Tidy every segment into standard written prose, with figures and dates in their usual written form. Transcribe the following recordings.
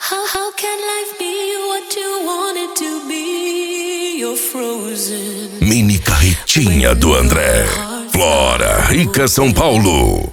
How can life be what you want it to be? You're frozen. Mini carretinha do André. Flora, Rica, São Paulo.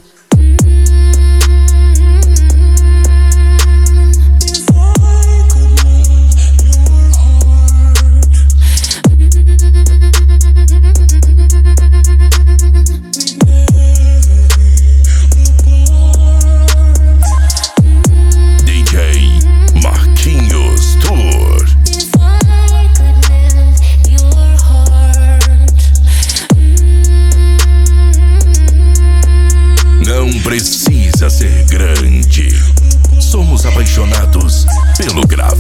Precisa ser grande. Somos apaixonados pelo grave.